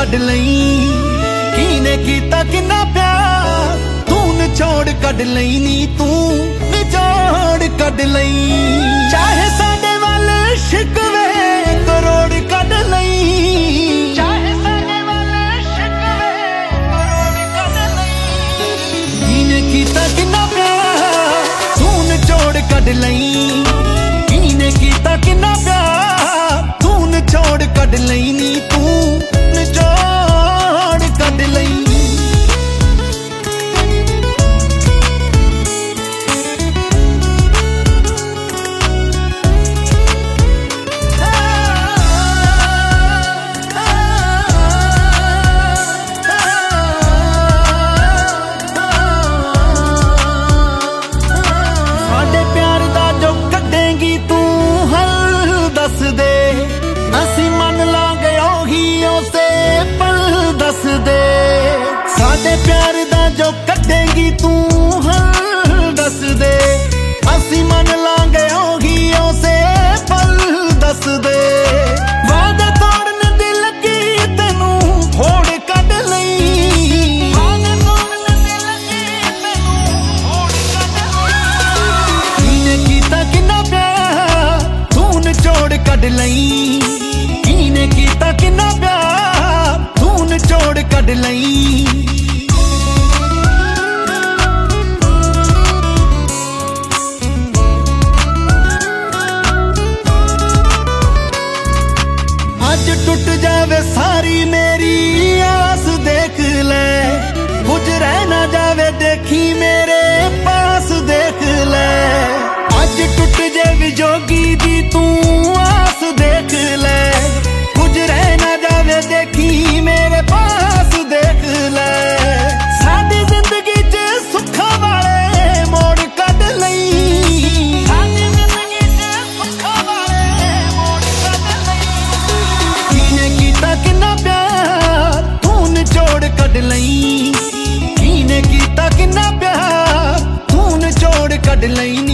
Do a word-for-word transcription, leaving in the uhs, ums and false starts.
कढ लई कीने कीता किन्ना प्यार तू निचोड़ कढ लई नी तू निचोड़ कढ लई चाहे साडे वाल शिकवे करोड़ कढ लई चाहे साडे वाल शिकवे करोड़ कढ लई कीने कीता किन्ना प्यार तू निचोड़ कढ लई कीने कीता किन्ना प्यार तू निचोड़ कढ लई नी तू निचोड़ कढ लई साडे प्यार दा जो कढेंगी तू हल दस दे असी मन लांगे ओही उसे पल दस दे साडे प्यार दा जो कढेंगी तू हल दस दे असी मन लांगे ओही उसे पल दस दे वादे तोड़न दी लगी तैनू होड़ कढ लई वादे तोड़न दी लगी तैनू होड़ कढ लई कीने कीता किन्ना प्यार तू निचोड़ कढ लई कीने कीता किन्ना प्यार तू निचोड़ कढ लई अज टुट जावे सारी मेरी आस देख ले कुछ रह ना जावे देखी मेरे पास देख ले अज टुट जावे जोगी दी तू आस देख ले कुछ रह ना जावे देखी मेरे पास देख ले साडी जिंदगी च सुखा वाले मोड़ कढ लई साडी जिंदगी च सुखा वाले मोड़ कढ लई कीने कीता किन्ना प्यार तू निचोड़ कढ लई कीने कीता किन्ना प्यार तू निचोड़ कढ लई